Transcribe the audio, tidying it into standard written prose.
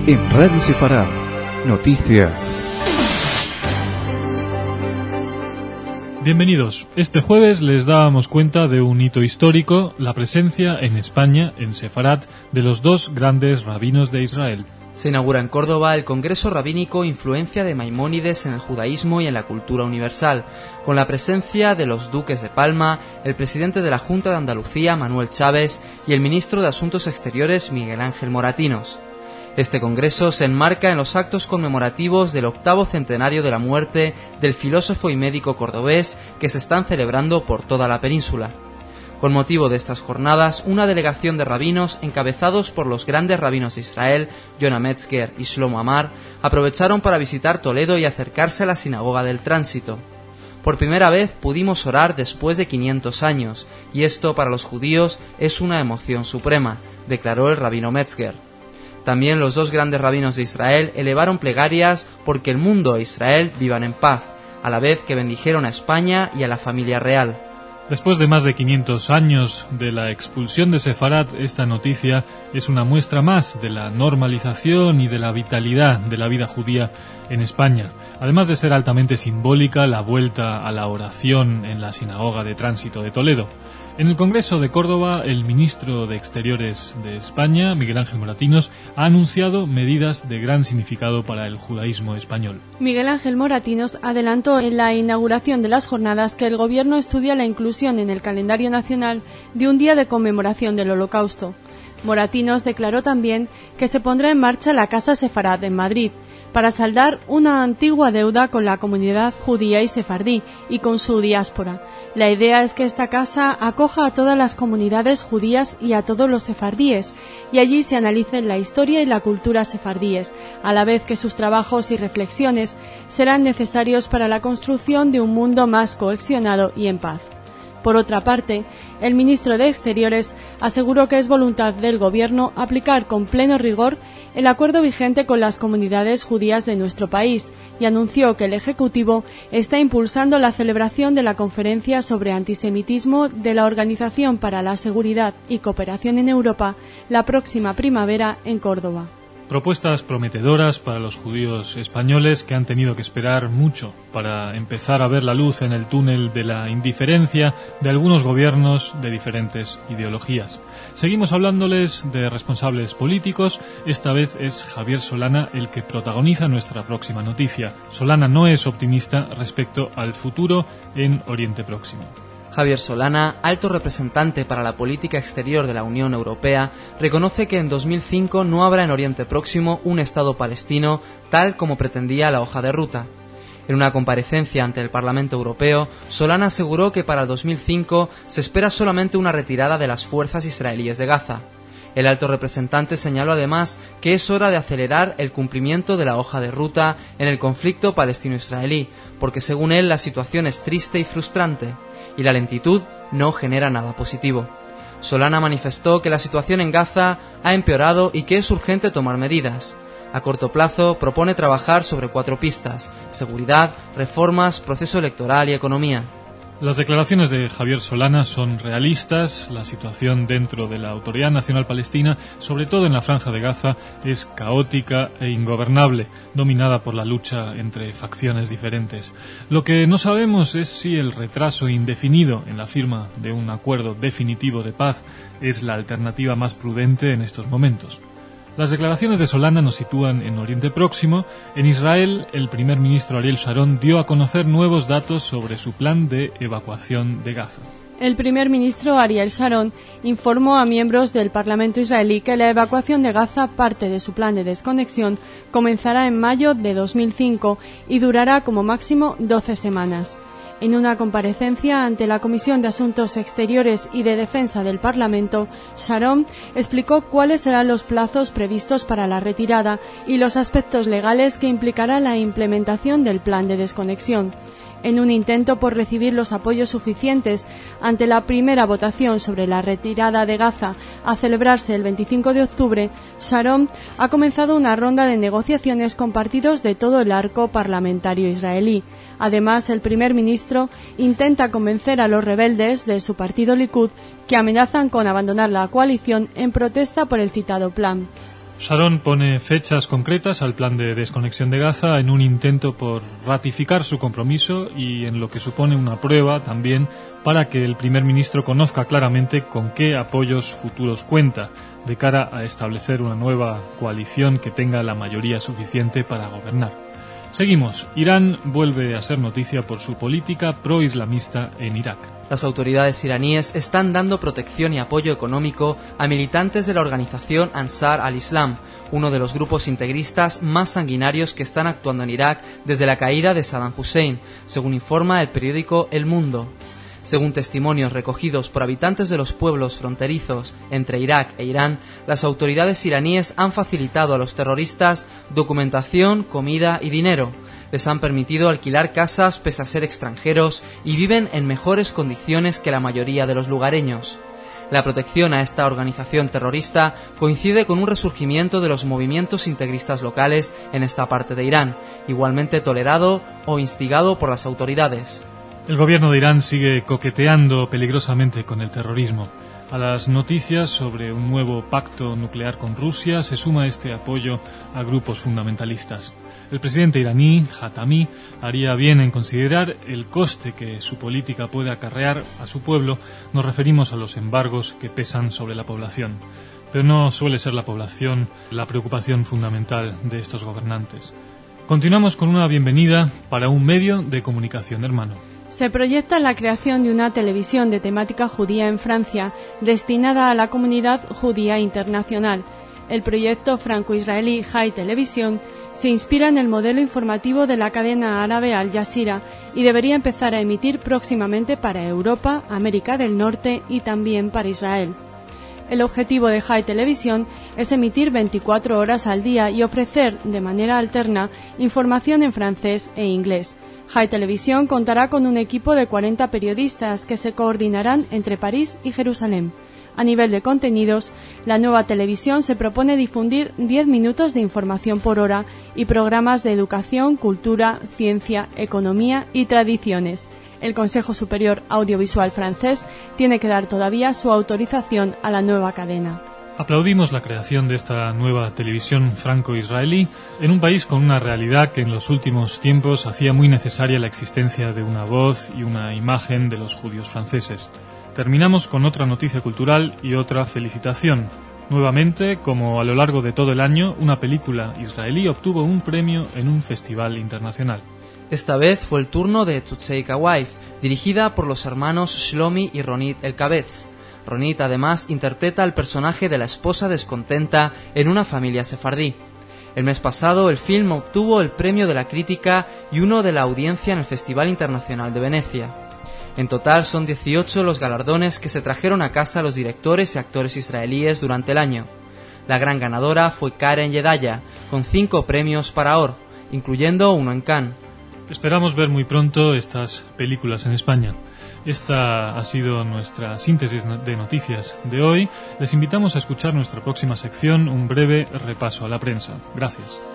En Radio Sefarad, noticias. Bienvenidos. Este jueves les dábamos cuenta de un hito histórico, la presencia en España, en Sefarad, de los dos grandes rabinos de Israel. Se inaugura en Córdoba el Congreso Rabínico Influencia de Maimónides en el Judaísmo y en la Cultura Universal, con la presencia de los duques de Palma, el presidente de la Junta de Andalucía, Manuel Chávez, y el ministro de Asuntos Exteriores, Miguel Ángel Moratinos. Este congreso se enmarca en los actos conmemorativos del 8º centenario de la muerte del filósofo y médico cordobés que se están celebrando por toda la península. Con motivo de estas jornadas, una delegación de rabinos encabezados por los grandes rabinos de Israel, Yonah Metzger y Shlomo Amar, aprovecharon para visitar Toledo y acercarse a la Sinagoga del Tránsito. Por primera vez pudimos orar después de 500 años, y esto para los judíos es una emoción suprema, declaró el rabino Metzger. También los dos grandes rabinos de Israel elevaron plegarias porque el mundo e Israel vivan en paz, a la vez que bendijeron a España y a la familia real. Después de más de 500 años de la expulsión de Sefarad, esta noticia es una muestra más de la normalización y de la vitalidad de la vida judía en España. Además de ser altamente simbólica la vuelta a la oración en la Sinagoga de Tránsito de Toledo. En el Congreso de Córdoba, el ministro de Exteriores de España, Miguel Ángel Moratinos, ha anunciado medidas de gran significado para el judaísmo español. Miguel Ángel Moratinos adelantó en la inauguración de las jornadas que el Gobierno estudia la inclusión en el calendario nacional de un día de conmemoración del Holocausto. Moratinos declaró también que se pondrá en marcha la Casa Sefarad en Madrid, para saldar una antigua deuda con la comunidad judía y sefardí y con su diáspora. La idea es que esta casa acoja a todas las comunidades judías y a todos los sefardíes, y allí se analicen la historia y la cultura sefardíes, a la vez que sus trabajos y reflexiones serán necesarios para la construcción de un mundo más cohesionado y en paz. Por otra parte, el ministro de Exteriores aseguró que es voluntad del Gobierno aplicar con pleno rigor el acuerdo vigente con las comunidades judías de nuestro país y anunció que el Ejecutivo está impulsando la celebración de la conferencia sobre antisemitismo de la Organización para la Seguridad y Cooperación en Europa la próxima primavera en Córdoba. Propuestas prometedoras para los judíos españoles que han tenido que esperar mucho para empezar a ver la luz en el túnel de la indiferencia de algunos gobiernos de diferentes ideologías. Seguimos hablándoles de responsables políticos. Esta vez es Javier Solana el que protagoniza nuestra próxima noticia. Solana no es optimista respecto al futuro en Oriente Próximo. Javier Solana, alto representante para la política exterior de la Unión Europea, reconoce que en 2005 no habrá en Oriente Próximo un Estado palestino tal como pretendía la hoja de ruta. En una comparecencia ante el Parlamento Europeo, Solana aseguró que para 2005 se espera solamente una retirada de las fuerzas israelíes de Gaza. El alto representante señaló además que es hora de acelerar el cumplimiento de la hoja de ruta en el conflicto palestino-israelí, porque según él la situación es triste y frustrante, y la lentitud no genera nada positivo. Solana manifestó que la situación en Gaza ha empeorado y que es urgente tomar medidas. A corto plazo propone trabajar sobre 4 pistas: seguridad, reformas, proceso electoral y economía. Las declaraciones de Javier Solana son realistas. La situación dentro de la Autoridad Nacional Palestina, sobre todo en la Franja de Gaza, es caótica e ingobernable, dominada por la lucha entre facciones diferentes. Lo que no sabemos es si el retraso indefinido en la firma de un acuerdo definitivo de paz es la alternativa más prudente en estos momentos. Las declaraciones de Solana nos sitúan en Oriente Próximo. En Israel, el primer ministro Ariel Sharon dio a conocer nuevos datos sobre su plan de evacuación de Gaza. El primer ministro Ariel Sharon informó a miembros del Parlamento israelí que la evacuación de Gaza, parte de su plan de desconexión, comenzará en mayo de 2005 y durará como máximo 12 semanas. En una comparecencia ante la Comisión de Asuntos Exteriores y de Defensa del Parlamento, Sharon explicó cuáles serán los plazos previstos para la retirada y los aspectos legales que implicará la implementación del plan de desconexión. En un intento por recibir los apoyos suficientes ante la primera votación sobre la retirada de Gaza a celebrarse el 25 de octubre, Sharon ha comenzado una ronda de negociaciones con partidos de todo el arco parlamentario israelí. Además, el primer ministro intenta convencer a los rebeldes de su partido Likud, que amenazan con abandonar la coalición en protesta por el citado plan. Sharon pone fechas concretas al plan de desconexión de Gaza en un intento por ratificar su compromiso y en lo que supone una prueba también para que el primer ministro conozca claramente con qué apoyos futuros cuenta de cara a establecer una nueva coalición que tenga la mayoría suficiente para gobernar. Seguimos. Irán vuelve a ser noticia por su política pro-islamista en Irak. Las autoridades iraníes están dando protección y apoyo económico a militantes de la organización Ansar al-Islam, uno de los grupos integristas más sanguinarios que están actuando en Irak desde la caída de Saddam Hussein, según informa el periódico El Mundo. Según testimonios recogidos por habitantes de los pueblos fronterizos entre Irak e Irán, las autoridades iraníes han facilitado a los terroristas documentación, comida y dinero. Les han permitido alquilar casas pese a ser extranjeros y viven en mejores condiciones que la mayoría de los lugareños. La protección a esta organización terrorista coincide con un resurgimiento de los movimientos integristas locales en esta parte de Irán, igualmente tolerado o instigado por las autoridades. El gobierno de Irán sigue coqueteando peligrosamente con el terrorismo. A las noticias sobre un nuevo pacto nuclear con Rusia se suma este apoyo a grupos fundamentalistas. El presidente iraní, Khatami, haría bien en considerar el coste que su política puede acarrear a su pueblo. Nos referimos a los embargos que pesan sobre la población. Pero no suele ser la población la preocupación fundamental de estos gobernantes. Continuamos con una bienvenida para un medio de comunicación hermano. Se proyecta la creación de una televisión de temática judía en Francia, destinada a la comunidad judía internacional. El proyecto franco-israelí High Television se inspira en el modelo informativo de la cadena árabe Al Jazeera y debería empezar a emitir próximamente para Europa, América del Norte y también para Israel. El objetivo de High Television es emitir 24 horas al día y ofrecer, de manera alterna, información en francés e inglés. High Television contará con un equipo de 40 periodistas que se coordinarán entre París y Jerusalén. A nivel de contenidos, la nueva televisión se propone difundir 10 minutos de información por hora y programas de educación, cultura, ciencia, economía y tradiciones. El Consejo Superior Audiovisual francés tiene que dar todavía su autorización a la nueva cadena. Aplaudimos la creación de esta nueva televisión franco-israelí en un país con una realidad que en los últimos tiempos hacía muy necesaria la existencia de una voz y una imagen de los judíos franceses. Terminamos con otra noticia cultural y otra felicitación. Nuevamente, como a lo largo de todo el año, una película israelí obtuvo un premio en un festival internacional. Esta vez fue el turno de Tutseika Wife, dirigida por los hermanos Shlomi y Ronit Elkabetz. Ronit además interpreta al personaje de la esposa descontenta en una familia sefardí. El mes pasado el film obtuvo el premio de la crítica y uno de la audiencia en el Festival Internacional de Venecia. En total son 18 los galardones que se trajeron a casa los directores y actores israelíes durante el año. La gran ganadora fue Karen Yedaya, con 5 premios para Or, incluyendo uno en Cannes. Esperamos ver muy pronto estas películas en España. Esta ha sido nuestra síntesis de noticias de hoy. Les invitamos a escuchar nuestra próxima sección, un breve repaso a la prensa. Gracias.